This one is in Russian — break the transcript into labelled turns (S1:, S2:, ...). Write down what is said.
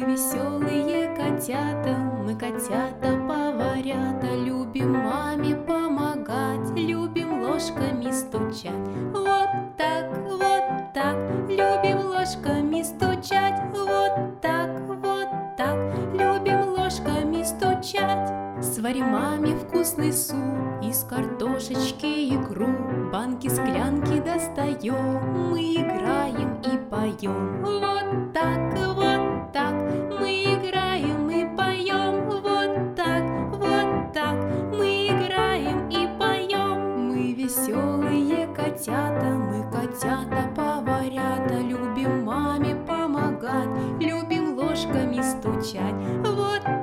S1: веселые котята, мы котята-поварята, любим маме помогать, любим ложками стучать. Вот так, любим ложками стучать. Вот так, любим ложками стучать. Сварим маме вкусный суп, из картошечки икру, банки, склянки достаем, мы играем и поем. Вот так, мы играем и поем. Вот так, мы играем и поем. Мы веселые котята, мы котята-поварята, любим маме помогать, любим ложками стучать. Вот